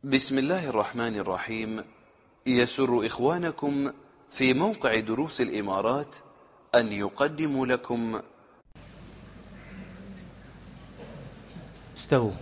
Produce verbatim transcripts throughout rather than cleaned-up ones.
بسم الله الرحمن الرحيم. يسر إخوانكم في موقع دروس الإمارات أن يقدموا لكم استووا.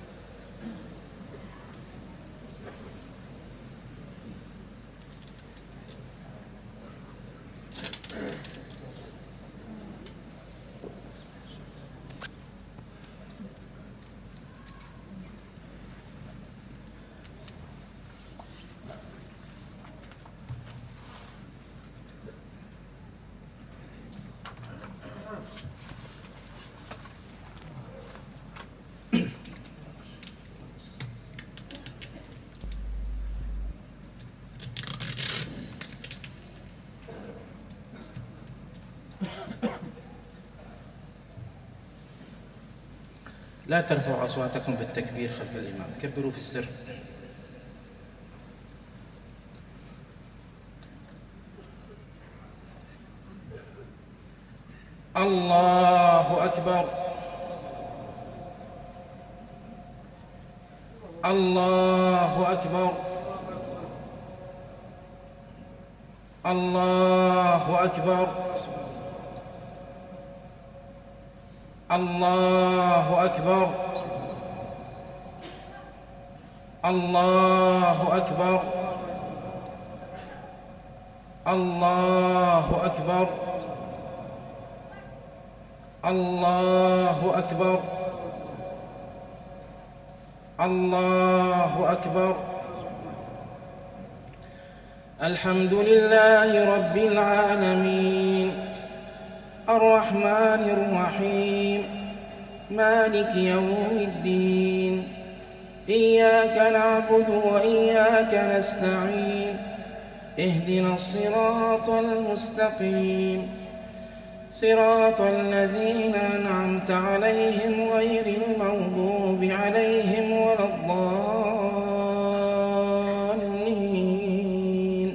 لا ترفعوا أصواتكم بالتكبير خلف الإمام، كبروا في السر. الله أكبر، الله أكبر، الله أكبر، الله أكبر، الله أكبر، الله أكبر، الله أكبر، الله أكبر. الحمد لله رب العالمين، الرحمن الرحيم، مالك يوم الدين. إياك نعبد وإياك نستعين، اهدنا الصراط المستقيم، صراط الذين أنعمت عليهم غير المغضوب عليهم ولا الضالين.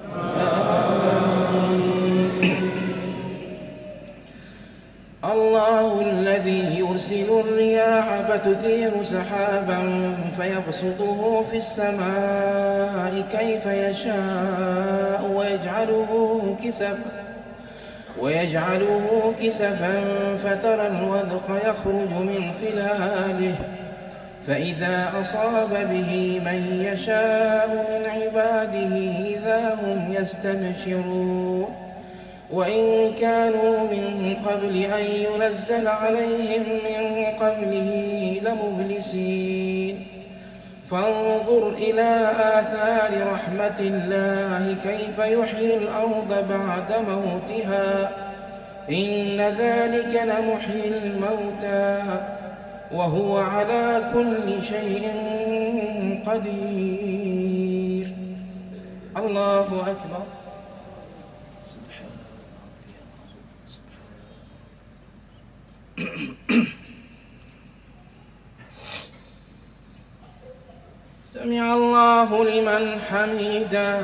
الله الذي يرسل الرياح فتثير سحابا فيبسطه في السماء كيف يشاء ويجعله كسفا ويجعله كسفا فترى الودق يخرج من خلاله فإذا أصاب به من يشاء من عباده إذا هم يستبشرون. وإن كانوا من قبل أن ينزل عليهم من قبله لمبلسين. فانظر إلى آثار رحمة الله كيف يحيي الأرض بعد موتها، إن ذلك لمحيي الموتى وهو على كل شيء قدير. الله أكبر. سمع الله لمن حمده.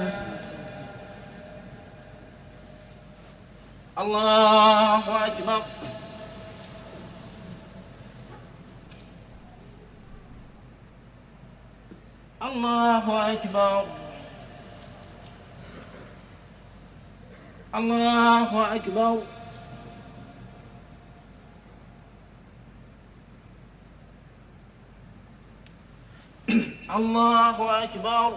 الله أكبر. الله أكبر. الله أكبر. الله أكبر.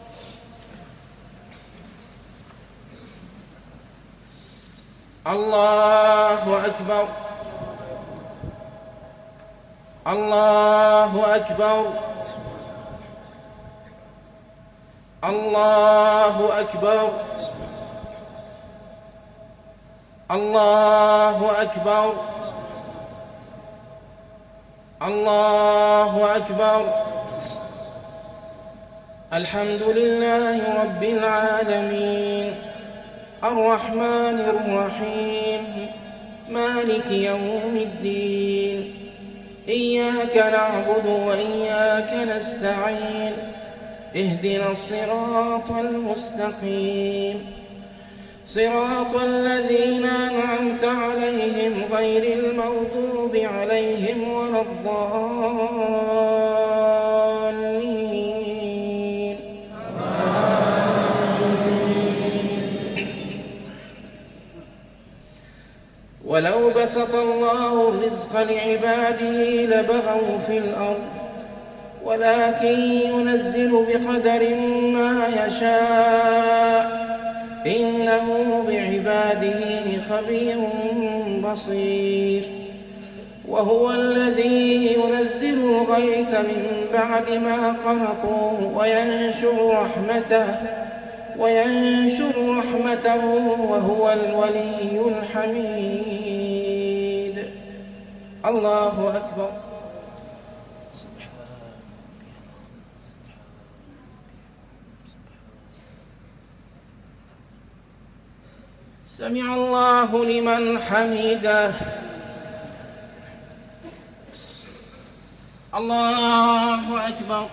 الله أكبر. الله أكبر. الله أكبر. الله أكبر. الله أكبر. الحمد لله رب العالمين، الرحمن الرحيم، مالك يوم الدين. إياك نعبد وإياك نستعين، اهدنا الصراط المستقيم، صراط الذين أنعمت عليهم غير المغضوب عليهم ولا الضالين. ولو بسط الله الرزق لعباده لبغوا في الأرض ولكن ينزل بقدر ما يشاء إنه بعباده خبير بصير. وهو الذي ينزل الغيث من بعد ما قنطوا وينشر رحمته وينشر رحمته وهو الولي الحميد. الله أكبر. سمع الله لمن حمده. الله أكبر.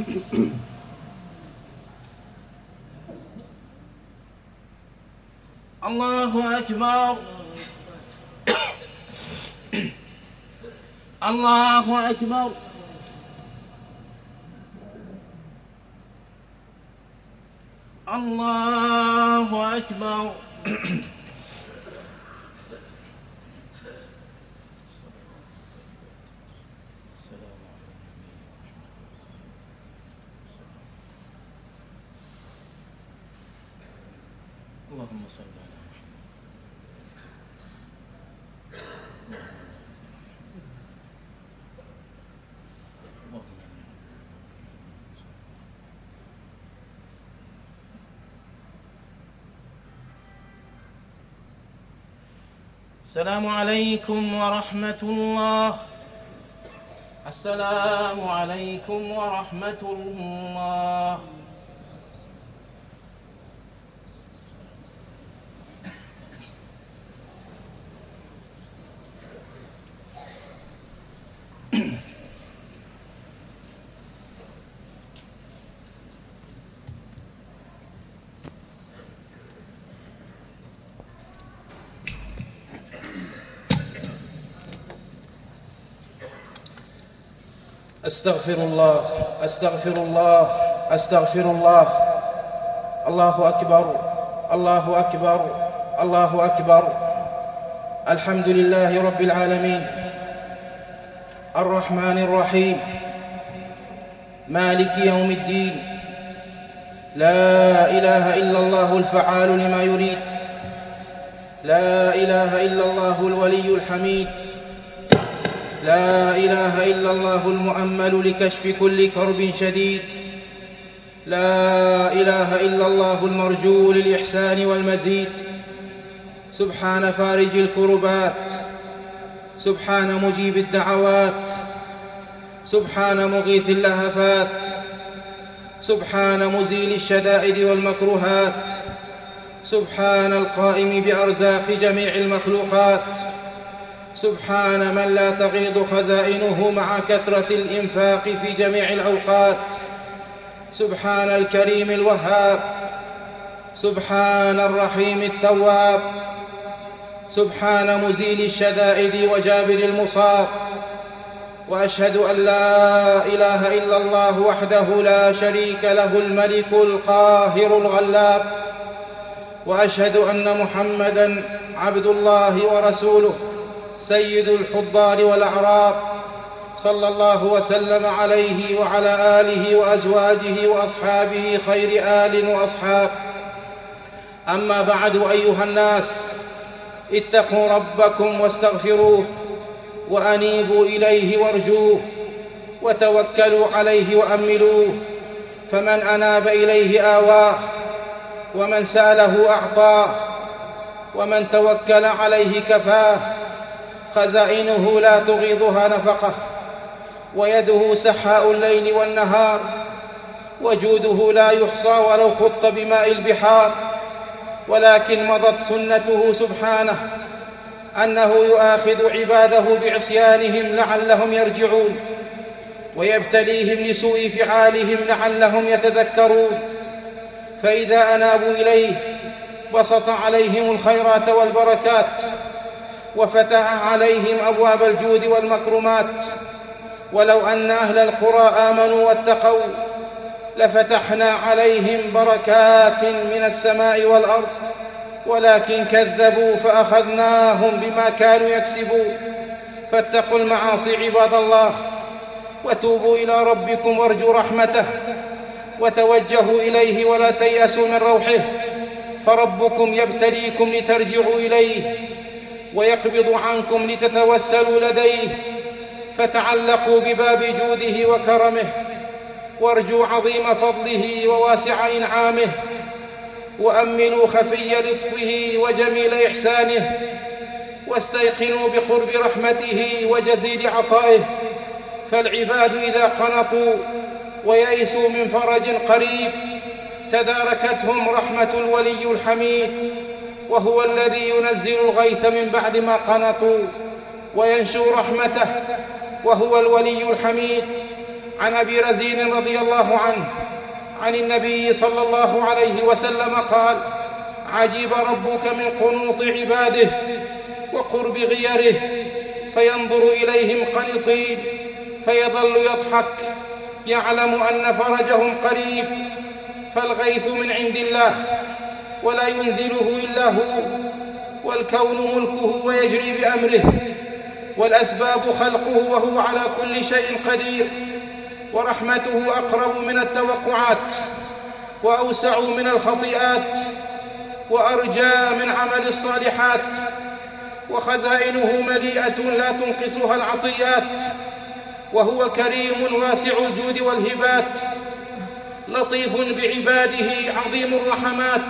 الله أكبر. الله أكبر. الله أكبر. اللهم صل على السلام عليكم ورحمة الله. السلام عليكم ورحمة الله. أستغفر الله أستغفر الله أستغفر الله. الله أكبر الله أكبر الله أكبر. الحمد لله رب العالمين الرحمن الرحيم مالك يوم الدين. لا إله إلا الله الفعال لما يريد. لا إله إلا الله الولي الحميد. لا إله إلا الله المؤمل لكشف كل كرب شديد. لا إله إلا الله المرجو للإحسان والمزيد. سبحان فارج الكربات. سبحان مجيب الدعوات. سبحان مغيث اللهفات. سبحان مزيل الشدائد والمكروهات. سبحان القائم بأرزاق جميع المخلوقات. سبحان من لا تغيض خزائنه مع كثرة الإنفاق في جميع الأوقات. سبحان الكريم الوهاب. سبحان الرحيم التواب. سبحان مزيل الشدائد وجابر المصاب. وأشهد أن لا إله إلا الله وحده لا شريك له الملك القاهر الغلاب. وأشهد أن محمدًا عبد الله ورسوله سيد الحضار والأعراب صلى الله وسلم عليه وعلى آله وأزواجه وأصحابه خير آل وأصحاب. أما بعد أيها الناس اتقوا ربكم واستغفروه وأنيبوا إليه وارجوه وتوكلوا عليه وأملوه. فمن أناب إليه آواه ومن سأله أعطاه ومن توكل عليه كفاه. خزائنه لا تغيضها نفقه ويده سحاء الليل والنهار. وجوده لا يحصى ولو خط بماء البحار. ولكن مضت سنته سبحانه أنه يؤاخذ عباده بعصيانهم لعلهم يرجعون ويبتليهم لسوء فعالهم لعلهم يتذكرون. فإذا أنابوا إليه بسط عليهم الخيرات والبركات وفتح عليهم أبواب الجود والمكرمات. ولو أن أهل القرى آمنوا واتقوا لفتحنا عليهم بركات من السماء والأرض ولكن كذبوا فأخذناهم بما كانوا يكسبون. فاتقوا المعاصي عباد الله، وتوبوا إلى ربكم وارجوا رحمته، وتوجهوا إليه ولا تيأسوا من روحه، فربكم يبتليكم لترجعوا إليه، ويقبض عنكم لتتوسلوا لديه. فتعلقوا بباب جوده وكرمه، وارجوا عظيم فضله وواسع إنعامه، وأملوا خفي لطفه وجميل إحسانه، واستيقنوا بقرب رحمته وجزيل عطائه. فالعباد إذا قنطوا ويئسوا من فرج قريب تداركتهم رحمة الولي الحميد، وهو الذي ينزل الغيث من بعد ما قنطوا وينشر رحمته، وهو الولي الحميد. عن أبي رزين رضي الله عنه عن النبي صلى الله عليه وسلم قال: عجب ربك من قنوط عباده وقرب غيره، فينظر إليهم قنطين فيظل يضحك يعلم أن فرجهم قريب. فالغيث من عند الله ولا ينزله إلا هو، والكون ملكه ويجري بأمره، والأسباب خلقه وهو على كل شيء قدير. ورحمته أقرب من التوقعات، وأوسع من الخطيئات، وأرجى من عمل الصالحات، وخزائنه مليئة لا تنقصها العطيات. وهو كريم واسع الجود والهبات، لطيف بعباده عظيم الرحمات،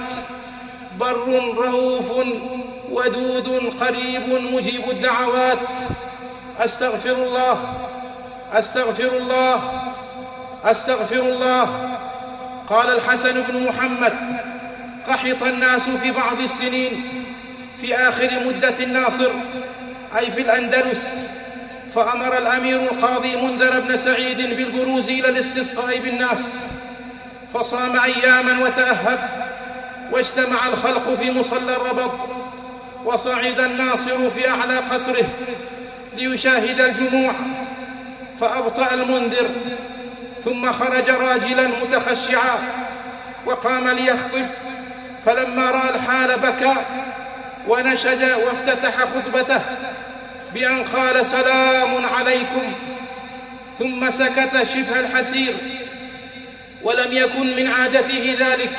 بر رؤوف ودود قريب مجيب الدعوات. أستغفر الله أستغفر الله أستغفر الله. قال الحسن بن محمد: قحط الناس في بعض السنين في آخر مدة الناصر، أي في الأندلس، فأمر الأمير القاضي منذر بن سعيد بالبروز إلى الاستسقاء بالناس، فصام أياما وتأهب، واجتمع الخلق في مصلى الربط، وصعد الناصر في أعلى قصره ليشاهد الجموع، فأبطأ المنذر، ثم خرج راجلا متخشعا وقام ليخطب، فلما رأى الحال بكى ونشج وافتتح خطبته بأن قال: سلام عليكم، ثم سكت شبه الحسير، ولم يكن من عادته ذلك.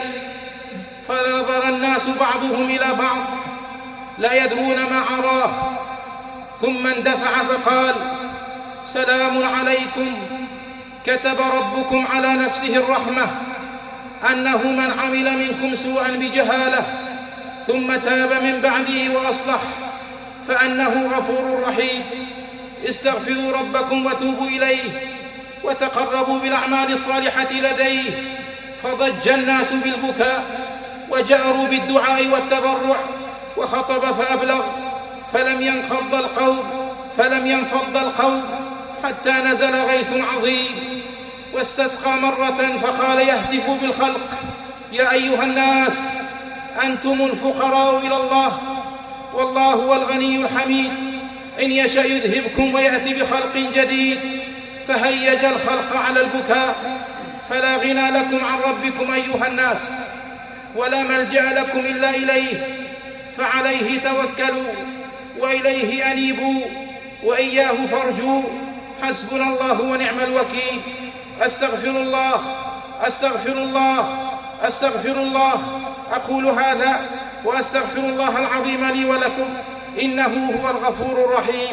فنظر الناس بعضهم إلى بعض لا يدرون ما عراه، ثم اندفع فقال: سلام عليكم، كتب ربكم على نفسه الرحمة أنه من عمل منكم سوءا بجهالة ثم تاب من بعده وأصلح فأنه غفور رحيم. استغفروا ربكم وتوبوا إليه، وتقربوا بالأعمال الصالحة لديه. فضج الناس بالبكاء، وجأروا بالدعاء والتضرع، وخطب فأبلغ، فلم ينفض القوم فلم ينفض القوم حتى نزل غيث عظيم. واستسقى مرة فقال يهتف بالخلق: يا أيها الناس، أنتم الفقراء إلى الله، والله هو الغني الحميد، إن يشأ يذهبكم ويأتي بخلق جديد. فهيج الخلق على البكاء، فلا غنى لكم عن ربكم أيها الناس، ولا ملجأ لكم إلا إليه، فعليه توكلوا وإليه أنيبوا وإياه فارجوا، حسبنا الله ونعم الوكيل. أستغفر الله أستغفر الله أستغفر الله. أقول هذا وأستغفر الله العظيم لي ولكم، إنه هو الغفور الرحيم.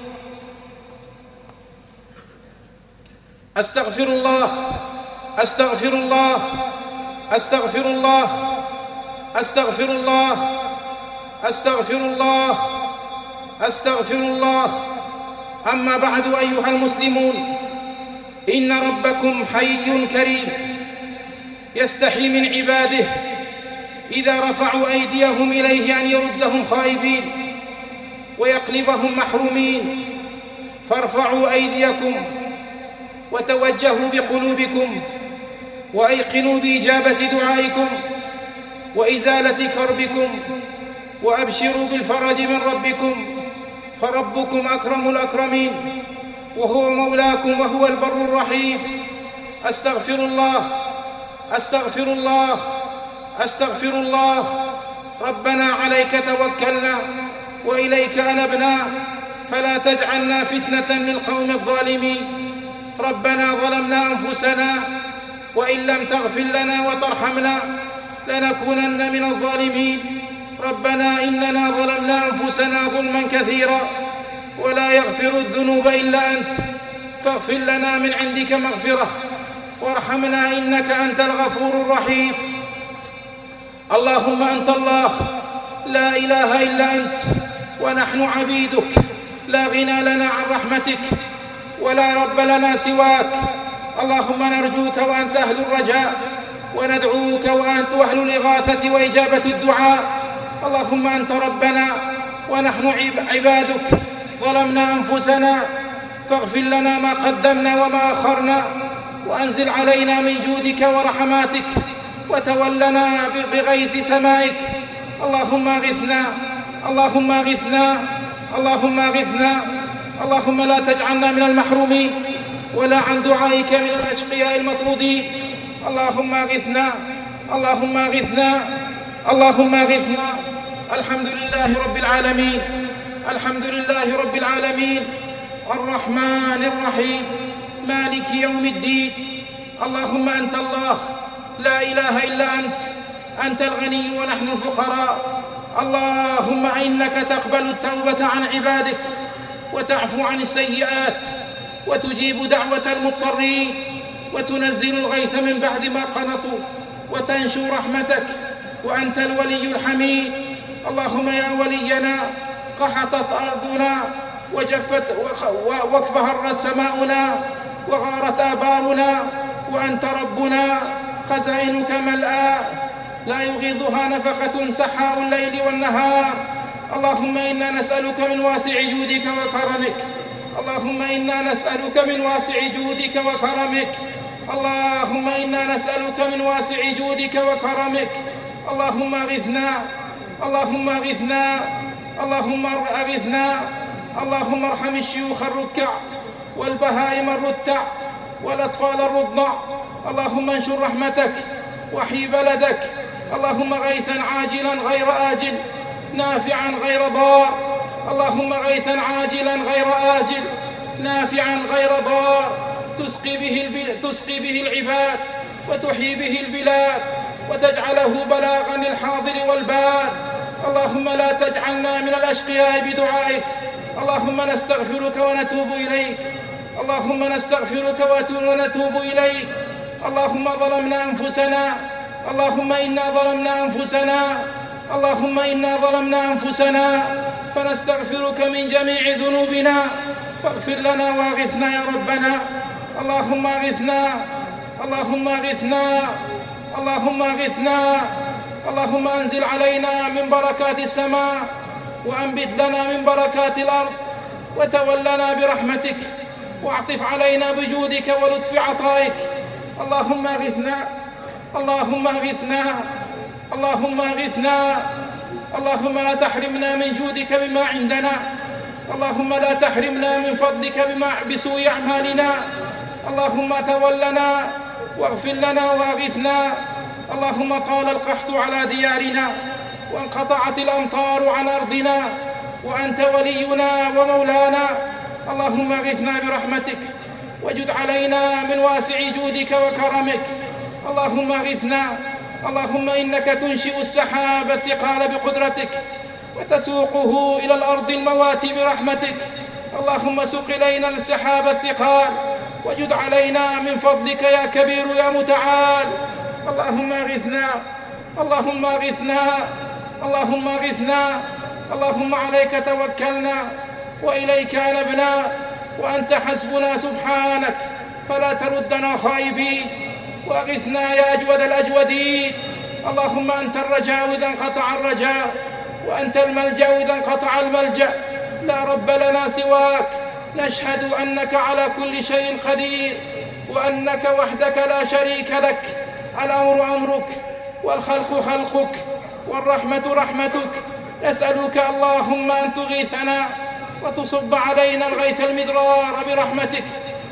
أستغفر الله أستغفر الله أستغفر الله أستغفر الله أستغفر الله أستغفر الله. أما بعد أيها المسلمون، إن ربكم حي كريم يستحي من عباده إذا رفعوا أيديهم إليه أن يردهم خائبين ويقلبهم محرومين. فارفعوا أيديكم وتوجهوا بقلوبكم، وأيقنوا بإجابة دعائكم وإزالة كربكم، وأبشروا بالفرج من ربكم، فربكم أكرم الأكرمين، وهو مولاكم وهو البر الرحيم. أستغفر الله أستغفر الله أستغفر الله ربنا عليك توكلنا وإليك أنبنا فلا تجعلنا فتنة للقوم الظالمين. ربنا ظلمنا أنفسنا وإن لم تغفر لنا وترحمنا لنكونن من الظالمين. ربنا إننا ظلمنا أنفسنا ظلما كثيرا ولا يغفر الذنوب إلا أنت فاغفر لنا من عندك مغفرة وارحمنا إنك أنت الغفور الرحيم. اللهم أنت الله لا إله إلا أنت ونحن عبيدك لا غنى لنا عن رحمتك ولا رب لنا سواك. اللهم نرجوك وأنت أهل الرجاء وندعوك وأنت أهل الإغاثة وإجابة الدعاء. اللهم أنت ربنا ونحن عبادك ظلمنا أنفسنا فاغفر لنا ما قدمنا وما أخرنا وأنزل علينا من جودك ورحماتك وتولنا بغيث سمائك. اللهم اغثنا اللهم اغثنا اللهم اغثنا. اللهم لا تجعلنا من المحرومين ولا عن دعائك من الأشقياء المطرودين. اللهم اغثنا اللهم اغثنا اللهم اغثنا. الحمد لله رب العالمين الحمد لله رب العالمين الرحمن الرحيم مالك يوم الدين. اللهم أنت الله لا إله إلا أنت أنت الغني ونحن الفقراء. اللهم إنك تقبل التوبة عن عبادك وتعفو عن السيئات وتجيب دعوة المضطرين وتنزل الغيث من بعد ما قنطوا وتنشر رحمتك وأنت الولي الحميد. اللهم يا ولينا قحطت أرضنا وجفت واكفهرت سماؤنا وغارت آبارنا وأنت ربنا خزائنك ملآ لا يغيضها نفقة سحاء الليل والنهار. اللهم إنا نسألك من واسع جودك وكرمك اللهم إنا نسألك من واسع جودك وكرمك اللهم إنا نسألك من واسع جودك وكرمك. اللهم اغثنا اللهم اغثنا اللهم اغثنا. اللهم ارحم الشيوخ الركع والبهائم الرتع والأطفال الرضع. اللهم انشر رحمتك وحي بلدك. اللهم غيثا عاجلا غير آجل نافعا غير ضار. اللهم غيثا عاجلا غير آجل نافعا غير ضار تسقي به, الب... تسقي به العباد وتحيي به البلاد وتجعله بلاغا للحاضر والباد. اللهم لا تجعلنا من الأشقياء بدعائك. اللهم نستغفرك ونتوب إليك اللهم نستغفرك ونتوب إليك. اللهم ظلمنا أنفسنا اللهم إنا ظلمنا أنفسنا اللهم إنا ظلمنا أنفسنا فنستغفرك من جميع ذنوبنا فاغفر لنا واغثنا يا ربنا. اللهم اغثنا اللهم اغثنا اللهم اغثنا. اللهم أنزل علينا من بركات السماء وأنبت لنا من بركات الأرض وتولنا برحمتك واعطف علينا بجودك ولطف عطائك. اللهم اغثنا اللهم اغثنا اللهم اغثنا. اللهم لا تحرمنا من جودك بما عندنا. اللهم لا تحرمنا من فضلك بما بسوء أعمالنا. اللهم تولنا واغفر لنا واغثنا. اللهم طال القحط على ديارنا وانقطعت الأمطار عن أرضنا وأنت ولينا ومولانا. اللهم اغثنا برحمتك وجد علينا من واسع جودك وكرمك. اللهم اغثنا. اللهم إنك تنشئ السحاب الثقال بقدرتك وتسوقه إلى الأرض المواتي برحمتك. اللهم سق إلينا السحاب الثقال وجد علينا من فضلك يا كبير يا متعال. اللهم اغثنا اللهم اغثنا اللهم اغثنا. اللهم عليك توكلنا وإليك أنبنا وأنت حسبنا سبحانك فلا تردنا خائبين. واغثنا يا أجود الأجودين. اللهم أنت الرجاء إذا انقطع الرجاء وأنت الملجأ إذا انقطع الملجأ. لا رب لنا سواك. نشهد أنك على كل شيء قدير وأنك وحدك لا شريك لك. الأمر أمرك والخلق خلقك والرحمة رحمتك. نسألك اللهم أن تغيثنا وتصب علينا الغيث المدرار برحمتك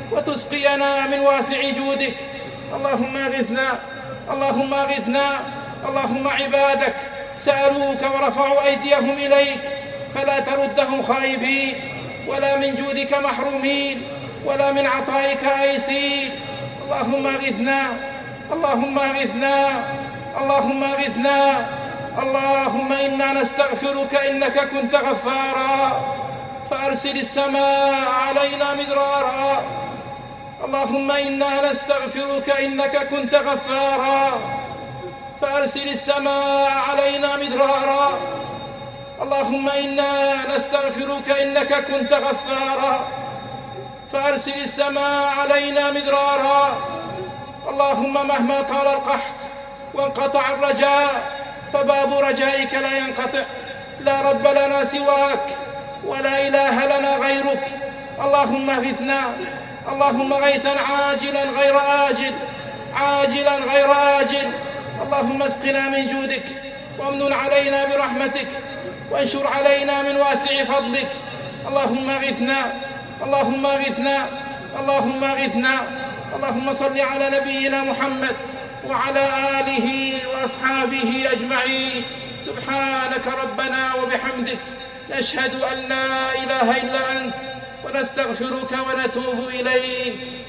وتسقينا من واسع جودك. اللهم اغثنا اللهم اغثنا. اللهم عبادك سألوك ورفعوا أيديهم إليك فلا تردهم خائبين، ولا من جودك محرومين، ولا من عطائك آيسين. اللهم أغثنا، اللهم أغثنا، اللهم أغثنا. اللهم إنا نستغفرك إنك كنت غفارا فأرسل السماء علينا مدرارا. اللهم إنا نستغفرك إنك كنت غفارا فأرسل السماء علينا مدرارا. اللهم إنا نستغفرك إنك كنت غفارا فأرسل السماء علينا مدرارا. اللهم مهما طال القحط وانقطع الرجاء فباب رجائك لا ينقطع. لا رب لنا سواك ولا إله لنا غيرك. اللهم اغثنا، اللهم غيثا عاجلا غير آجل، عاجلا غير آجل. اللهم اسقنا من جودك وامنن علينا برحمتك وانشر علينا من واسع فضلك. اللهم اغثنا، اللهم اغثنا، اللهم اغثنا. اللهم صل على نبينا محمد وعلى آله وأصحابه أجمعين. سبحانك ربنا وبحمدك، نشهد أن لا إله إلا أنت، ونستغفرك ونتوب إليك.